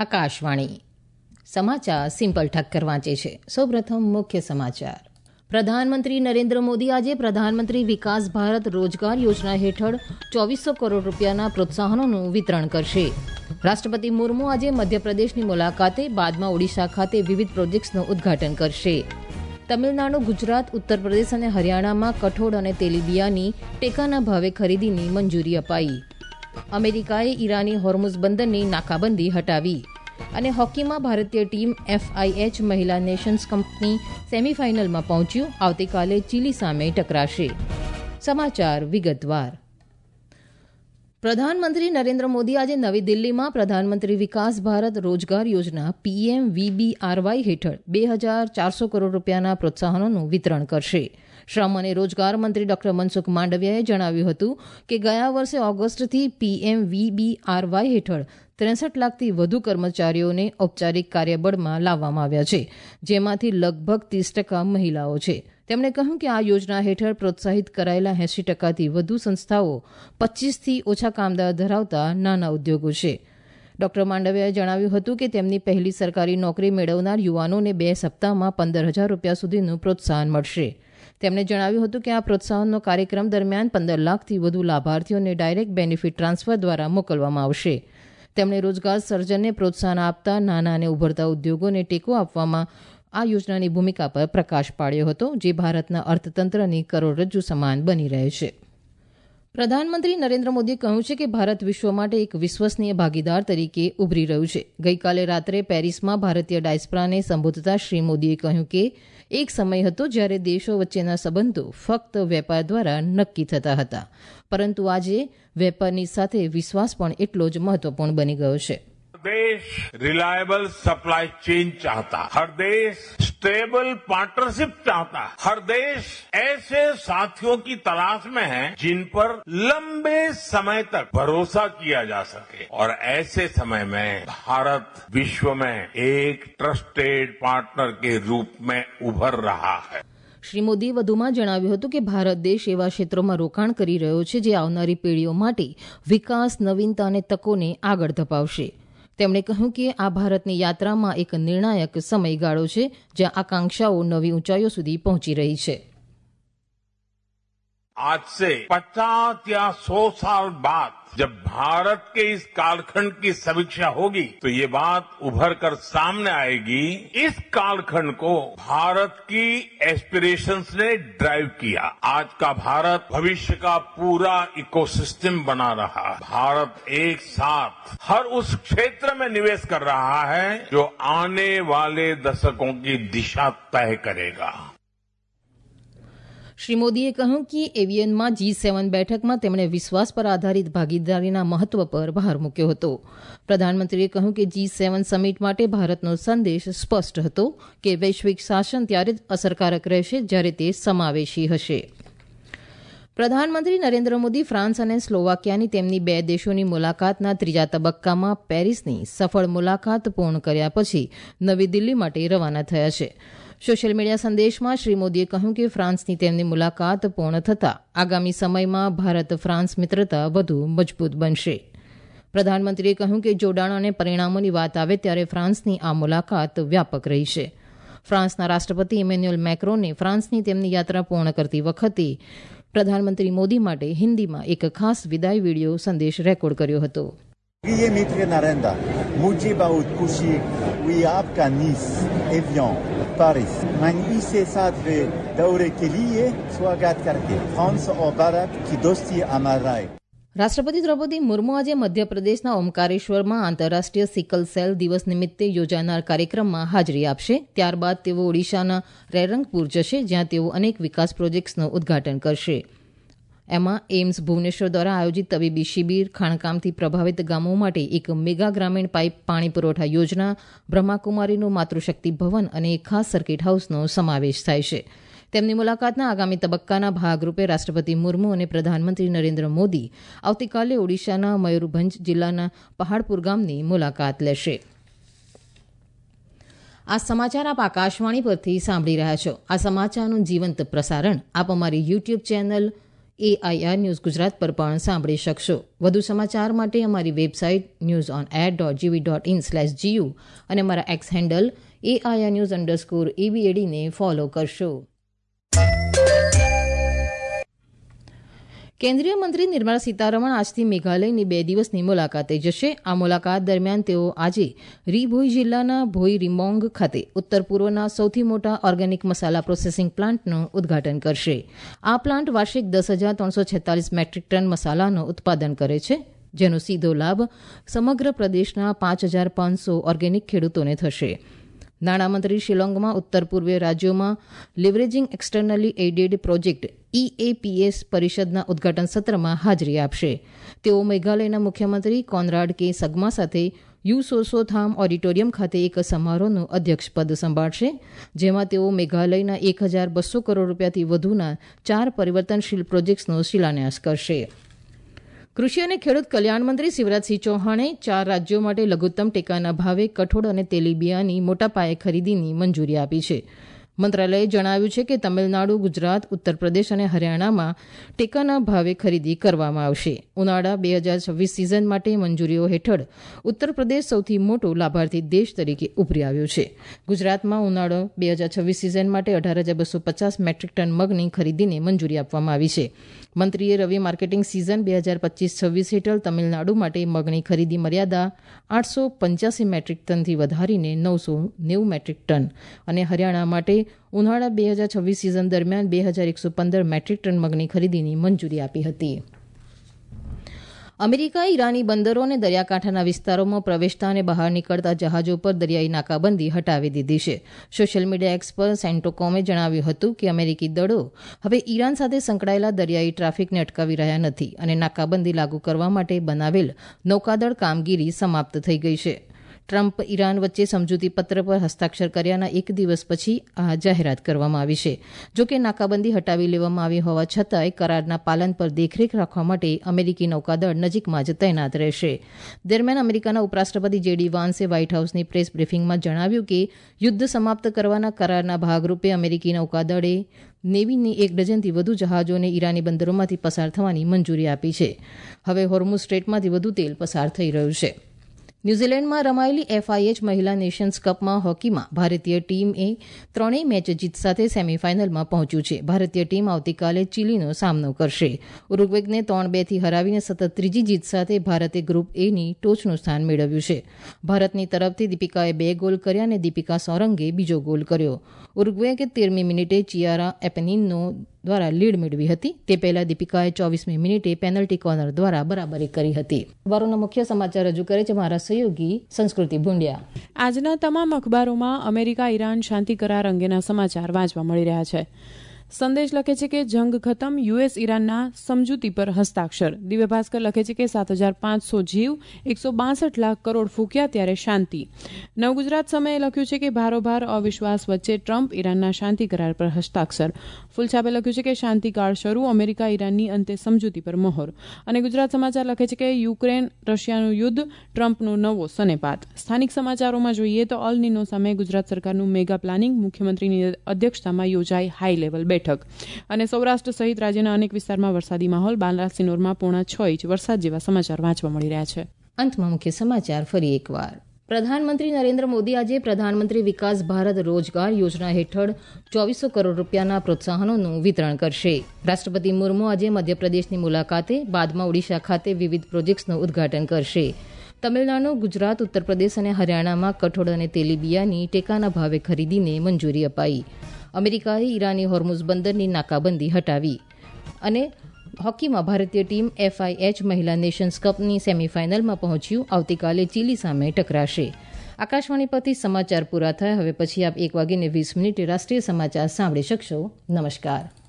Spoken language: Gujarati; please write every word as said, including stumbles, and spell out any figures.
આકાશવાણી સમાચાર સિમ્પલ ઠક્કર વાંચે છે. સૌપ્રથમ મુખ્ય સમાચાર. પ્રધાનમંત્રી નરેન્દ્ર મોદી આજે પ્રધાનમંત્રી વિકાસ ભારત રોજગાર યોજના હેઠળ ચોવીસો કરોડ રૂપિયાના પ્રોત્સાહનોનું વિતરણ કરશે. રાષ્ટ્રપતિ મુર્મુ આજે મધ્યપ્રદેશની મુલાકાતે બાદમાં ઓડિશા ખાતે વિવિધ પ્રોજેક્ટ્સનું ઉદઘાટન કરશે. તમિલનાડુ, ગુજરાત, ઉત્તર પ્રદેશ અને હરિયાણામાં કઠોળ અને તેલીબિયાની ટેકાના ભાવે ખરીદીની મંજૂરી અપાઈ. અમેરિકાએ ઈરાની હોર્મુઝ બંદરની નાકાબંધી હટાવી. અને હોકીમાં ભારતીય ટીમ એફઆઈએચ મહિલા નેશન્સ કપની સેમીફાઇનલમાં પહોંચ્યું. આવતીકાલે ચીલી સામે ટકરાશે. સમાચાર વિગતવાર. પ્રધાનમંત્રી નરેન્દ્ર મોદી આજે નવી દિલ્હીમાં પ્રધાનમંત્રી વિકાસ ભારત રોજગાર યોજના પીએમવીબીઆરવાય હેઠળ બે હજાર ચારસો કરોડ રૂપિયાના પ્રોત્સાહનોનું વિતરણ કરશે. શ્રમ અને રોજગાર મંત્રી ડોક્ટર મનસુખ માંડવિયાએ જણાવ્યું હતું કે ગયા વર્ષે ઓગસ્ટથી પીએમવીબીઆરવાય હેઠળ ત્રેસઠ લાખથી વધુ કર્મચારીઓને ઔપચારિક કાર્યબળમાં લાવવામાં આવ્યા છે, જેમાંથી લગભગ ત્રીસ ટકા મહિલાઓ છે. તેમણે કહ્યું કે આ યોજના હેઠળ પ્રોત્સાહિત કરાયેલા એંસી ટકાથી વધુ સંસ્થાઓ પચીસથી ઓછા કામદાર ધરાવતા નાના ઉદ્યોગો છે. ડોક્ટર માંડવિયાએ જણાવ્યું હતું કે તેમની પહેલી સરકારી નોકરી મેળવનાર યુવાનોને બે સપ્તાહમાં પંદર હજાર રૂપિયા સુધીનું પ્રોત્સાહન મળશે. તેમણે જણાવ્યું હતું કે આ પ્રોત્સાહનનો કાર્યક્રમ દરમિયાન પંદર લાખથી વધુ લાભાર્થીઓને ડાયરેક્ટ બેનિફિટ ટ્રાન્સફર દ્વારા મોકલવામાં આવશે. તેમણે રોજગાર સર્જનને પ્રોત્સાહન આપતા નાના અને ઉભરતા ઉદ્યોગોને ટેકો આપવામાં આ યોજનાની ભૂમિકા પર પ્રકાશ પાડ્યો હતો, જે ભારતના અર્થતંત્રની કરોડરજ્જુ સમાન બની રહે છે. પ્રધાનમંત્રી નરેન્દ્ર મોદીએ કહ્યું છે કે ભારત વિશ્વ માટે એક વિશ્વસનીય ભાગીદાર તરીકે ઉભરી રહ્યું છે. ગઈકાલે રાત્રે પેરિસમાં ભારતીય ડાયસ્પોરાને સંબોધતા શ્રી મોદીએ કહ્યું કે એક સમય હતો જ્યારે દેશો વચ્ચેના સંબંધો ફક્ત વેપાર દ્વારા નક્કી થતા હતા, પરંતુ આજે વેપારની સાથે વિશ્વાસ પણ એટલો જ મહત્વપૂર્ણ બની ગયો છે. देश रिलायबल सप्लाई चेन चाहता, हर देश स्टेबल पार्टनरशिप चाहता, हर देश ऐसे साथियों की तलाश में है जिन पर लंबे समय तक भरोसा किया जा सके, और ऐसे समय में भारत विश्व में एक ट्रस्टेड पार्टनर के रूप में उभर रहा है. શ્રી મોદીએ વધુમાં જણાવ્યું હતું કે ભારત દેશ એવા ક્ષેત્રોમાં રોકાણ કરી રહ્યો છે જે આવનારી પેઢીઓ માટે વિકાસ, નવીનતા અને તકોને આગળ ધપાવશે. તેમણે કહ્યું કે આ ભારતની યાત્રામાં એક નિર્ણાયક સમયગાળો છે જ્યાં આકાંક્ષાઓ નવી ઊંચાઈઓ સુધી પહોંચી રહી છે. आज से पचास या सौ साल बाद जब भारत के इस कालखंड की समीक्षा होगी तो ये बात उभर कर सामने आएगी, इस कालखंड को भारत की एस्पिरेशंस ने ड्राइव किया. आज का भारत भविष्य का पूरा इकोसिस्टम बना रहा. भारत एक साथ हर उस क्षेत्र में निवेश कर रहा है जो आने वाले दशकों की दिशा तय करेगा. શ્રી મોદીએ કહ્યું કે એવિયનમાં જી સેવન બેઠકમાં તેમણે વિશ્વાસ પર આધારિત ભાગીદારીના મહત્વ પર ભાર મૂક્યો હતો. પ્રધાનમંત્રીએ કહ્યું કે જી સેવન સમિટ માટે ભારતનો સંદેશ સ્પષ્ટ હતો કે વૈશ્વિક શાસન ત્યારે જ અસરકારક રહેશે જ્યારે તે સમાવેશી હશે. પ્રધાનમંત્રી નરેન્દ્ર મોદી ફ્રાન્સ અને સ્લોવાકિયાની તેમની બે દેશોની મુલાકાતના ત્રીજા તબક્કામાં પેરિસની સફળ મુલાકાત પૂર્ણ કર્યા પછી નવી દિલ્હી માટે રવાના થયા છે. સોશિયલ મીડિયા સંદેશમાં શ્રી મોદીએ કહ્યું કે ફ્રાન્સની તેમની મુલાકાત પૂર્ણ થતાં આગામી સમયમાં ભારત ફ્રાન્સ મિત્રતા વધુ મજબૂત બનશે. પ્રધાનમંત્રીએ કહ્યું કે જોડાણ અને પરિણામોની વાત આવે ત્યારે ફ્રાન્સની આ મુલાકાત વ્યાપક રહી છે. ફ્રાન્સના રાષ્ટ્રપતિ ઇમેન્યુઅલ મેક્રોને ફ્રાન્સની તેમની યાત્રા પૂર્ણ કરતી વખતે પ્રધાનમંત્રી મોદી માટે હિન્દીમાં એક ખાસ વિદાય વિડીયો સંદેશ રેકોર્ડ કર્યો હતો. प्रिय मित्र नरेंद्र, मुझे बहुत खुशी हुई आपका निस, एवियन, पेरिस, मैं इसे साथ दौरे के लिए स्वागत करके फ्रांस और भारत की दोस्ती अमर रहे. રાષ્ટ્રપતિ દ્રૌપદી મુર્મુ આજે મધ્યપ્રદેશના ઓમકારેશ્વરમાં આંતરરાષ્ટ્રીય સિકલ સેલ દિવસ નિમિત્તે યોજાનાર કાર્યક્રમમાં હાજરી આપશે. ત્યારબાદ તેઓ ઓડિશાના રેરંગપુર જશે, જ્યાં તેઓ અનેક વિકાસ પ્રોજેક્ટ્સનું ઉદઘાટન કરશે. એમાં એઇમ્સ ભુવનેશ્વર દ્વારા આયોજિત તબીબી શિબિર, ખાણકામથી પ્રભાવિત ગામો માટે એક મેગા ગ્રામીણ પાઇપ પાણી પુરવઠા યોજના, બ્રહ્માકુમારીનું માતૃશક્તિ ભવન અને એક ખાસ સર્કિટ હાઉસનો સમાવેશ થાય છે. તેમની મુલાકાતના આગામી તબક્કાના ભાગરૂપે રાષ્ટ્રપતિ મુર્મુ અને પ્રધાનમંત્રી નરેન્દ્ર મોદી આવતીકાલે ઓડિશાના મયુરભંજ જિલ્લાના પહાડપુર ગામની મુલાકાત લેશે. આ સમાચાર આપ આકાશવાણી પરથી સાંભળી રહ્યા છો. આ સમાચારનું જીવંત પ્રસારણ આપ અમારી YouTube channel, A I R news Gujarat પર પણ સાંભળી શકશો. વધુ સમાચાર માટે અમારી website news on air dot G V dot in slash G U અને અમારા X handle A I R news underscore એબીએડીને ફોલો કરશો. કેન્દ્રીય મંત્રી નિર્મલા સીતારમણ આજથી મેઘાલયની બે દિવસની મુલાકાતે જશે. આ મુલાકાત દરમિયાન તેઓ આજે રી ભોઈ જિલ્લાના ભોઈ રિમોંગ ખાતે ઉત્તર પૂર્વના સૌથી મોટા ઓર્ગેનિક મસાલા પ્રોસેસિંગ પ્લાન્ટનું ઉદઘાટન કરશે. આ પ્લાન્ટ વાર્ષિક દસ હજાર ત્રણસો છેતાલીસ મેટ્રિક ટન મસાલાનું ઉત્પાદન કરે છે, જેનો સીધો લાભ સમગ્ર પ્રદેશના પાંચ હજાર પાંચસો ઓર્ગેનિક ખેડૂતોને થશે. નાણામંત્રી શિલોંગમાં ઉત્તર પૂર્વીય રાજ્યોમાં લિવરેજિંગ એક્સટર્નલી એઇડેડ પ્રોજેક્ટ ઈએપીએસ પરિષદના ઉદઘાટન સત્રમાં હાજરી આપશે. તેઓ મેઘાલયના મુખ્યમંત્રી કોનરાડ કે સગમા સાથે યુ સોસોથામ ઓડિટોરિયમ ખાતે એક સમારોહનું અધ્યક્ષપદ સંભાળશે, જેમાં તેઓ મેઘાલયના એક હજાર બસો કરોડ રૂપિયાથી વધુના ચાર પરિવર્તનશીલ પ્રોજેક્ટ્સનો શિલાન્યાસ કરશે. કૃષિ અને ખેડૂત કલ્યાણ મંત્રી શિવરાજસિંહ ચૌહાણે ચાર રાજ્યો માટે લઘુત્તમ ટેકાના ભાવે કઠોળ અને તેલીબિયાંની મોટા પાયે ખરીદીની મંજૂરી આપી છે. મંત્રાલયે જણાવ્યું છે કે તમિલનાડુ, ગુજરાત, ઉત્તર પ્રદેશ અને હરિયાણામાં ટેકાના ભાવે ખરીદી કરવામાં આવશે. ઉનાળા બે હજાર છવ્વીસ સિઝન માટે મંજૂરીઓ હેઠળ ઉત્તર પ્રદેશ સૌથી મોટો લાભાર્થી દેશ તરીકે ઉભરી આવ્યો છે. ગુજરાતમાં ઉનાળો બે હજાર છવ્વીસ સિઝન માટે અઢાર હજાર બસો પચાસ મેટ્રિક ટન મગની ખરીદીને મંજૂરી આપવામાં આવી છે. મંત્રીએ રવિ માર્કેટિંગ સિઝન બે હજાર પચીસ છવ્વીસ હેઠળ તમિલનાડુ માટે મગની ખરીદી મર્યાદા આઠસો પંચ્યાસી મેટ્રિક ટનથી વધારીને નવસો નેવું મેટ્રિક ટન અને હરિયાણા માટે ઉનાળા બે હજાર છવ્વીસ સિઝન દરમિયાન બે હજાર એકસો પંદર મેટ્રિક ટન મગની ખરીદીની મંજૂરી આપી હતી. અમેરિકાએ ઈરાની બંદરો અને દરિયાકાંઠાના વિસ્તારોમાં પ્રવેશતા અને બહાર નીકળતા જહાજો પર દરિયાઈ નાકાબંધી હટાવી દીધી છે. સોશિયલ મીડિયા એક્સ પર સેન્ટોકોમે જણાવ્યું હતું કે અમેરિકી દળો હવે ઈરાન સાથે સંકળાયેલા દરિયાઈ ટ્રાફિકને અટકાવી રહ્યા નથી અને નાકાબંધી લાગુ કરવા માટે બનાવેલ નૌકાદળ કામગીરી સમાપ્ત થઈ ગઈ છે. ટ્રમ્પ ઈરાન વચ્ચે સમજૂતી પત્ર પર હસ્તાક્ષર કર્યાના એક દિવસ પછી આ જાહેરાત કરવામાં આવી છે. જોકે નાકાબંધી હટાવી લેવામાં આવી હોવા છતાંય કરારના પાલન પર દેખરેખ રાખવા માટે અમેરિકી નૌકાદળ નજીકમાં જ તૈનાત રહેશે. દરમિયાન અમેરિકાના ઉપરાષ્ટ્રપતિ જેડી વાન્સે વ્હાઇટ હાઉસની પ્રેસ બ્રીફિંગમાં જણાવ્યું કે યુદ્ધ સમાપ્ત કરવાના કરારના ભાગરૂપે અમેરિકી નૌકાદળે નેવીની એક ડઝનથી વધુ જહાજોને ઈરાની બંદરોમાંથી પસાર થવાની મંજૂરી આપી છે. હવે હોર્મુઝ સ્ટ્રેટમાંથી વધુ તેલ પસાર થઈ રહ્યું છે. ન્યૂઝીલેન્ડમાં રમાયેલી એફઆઈએચ મહિલા નેશન્સ કપમાં હોકીમાં ભારતીય ટીમે ત્રણેય મેચ જીત સાથે સેમીફાઇનલમાં પહોંચ્યું છે. ભારતીય ટીમ આવતીકાલે ચીલીનો સામનો કરશે. ઉરુગ્વેને ત્રણ બે થી હરાવીને સતત ત્રીજી જીત સાથે ભારતે ગ્રુપ એની ટોચનું સ્થાન મેળવ્યું છે. ભારતની તરફથી દીપિકાએ બે ગોલ કર્યા અને દીપિકા સોરંગે બીજો ગોલ કર્યો. ઉરુગ્વે કે તેરમી મિનિટે ચિયારા એપેનિનો દ્વારા લીડ મેળવી હતી. તે પહેલા દીપિકાએ ચોવીસમી મિનિટે પેનલ્ટી કોર્નર દ્વારા બરાબરી કરી હતી. અખબારોના મુખ્ય સમાચાર રજૂ કરે છે મારા સહયોગી સંસ્કૃતિ ભુંડિયા. આજના તમામ અખબારોમાં અમેરિકા ઈરાન શાંતિ કરાર અંગેના સમાચાર વાંચવા મળી રહ્યા છે. સંદેશ લખે છે કે જંગ ખતમ, યુએસ ઈરાનના સમજૂતી પર હસ્તાક્ષર. દિવ્ય ભાસ્કર લખે છે કે સાત હજાર પાંચસો જીવ, એકસો બાસઠ લાખ કરોડ ફૂક્યા ત્યારે શાંતિ. નવગુજરાત સમયે લખ્યું છે કે ભારોભાર અવિશ્વાસ વચ્ચે ટ્રમ્પ ઈરાનના શાંતિ કરાર પર હસ્તાક્ષર. ફૂલછાપે લખ્યું છે કે શાંતિકાળ શરૂ, અમેરિકા ઈરાનની અંતે સમજૂતી પર મહોર. અને ગુજરાત સમાચાર લખે છે કે યુક્રેન રશિયાનું યુદ્ધ, ટ્રમ્પનો નવો સનેપાત. સ્થાનિક સમાચારોમાં જોઈએ તો અલ નીનો સામે ગુજરાત સરકારનું મેગા પ્લાનિંગ, મુખ્યમંત્રીની અધ્યક્ષતામાં યોજાઈ હાઈ લેવલ બેઠક. અને સૌરાષ્ટ્ર સહિત રાજ્યના અનેક વિસ્તારમાં વરસાદી માહોલ. બાલાસિનોરમાં પોણા છ ઇંચ વરસાદ જેવા સમાચાર વાંચવા મળી રહ્યા છે. અંતમાં મુખ્ય સમાચાર ફરી એકવાર. પ્રધાનમંત્રી નરેન્દ્ર મોદી આજે પ્રધાનમંત્રી વિકાસ ભારત રોજગાર યોજના હેઠળ ચોવીસો કરોડ રૂપિયાના પ્રોત્સાહનોનું વિતરણ કરશે. રાષ્ટ્રપતિ મુર્મુ આજે મધ્યપ્રદેશની મુલાકાતે, બાદમાં ઓડિશા ખાતે વિવિધ પ્રોજેક્ટ્સનું ઉદઘાટન કરશે. તમિલનાડુ, ગુજરાત, ઉત્તર પ્રદેશ અને હરિયાણામાં કઠોળ અને તેલીબિયાંની ટેકાના ભાવે ખરીદીને મંજૂરી અપાઈ. અમેરિકાએ ઈરાની હોર્મુઝ બંદરની નાકાબંધી હટાવી. અને હોકીમાં ભારતીય ટીમ એફઆઈએચ મહિલા નેશન્સ કપની સેમીફાઇનલમાં પહોંચ્યું. આવતીકાલે ચીલી સામે ટકરાશે. આકાશવાણી પરથી સમાચાર પૂરા થયા. હવે પછી આપ એક વાગીને વીસ મિનિટે રાષ્ટ્રીય સમાચાર સાંભળી શકશો. નમસ્કાર.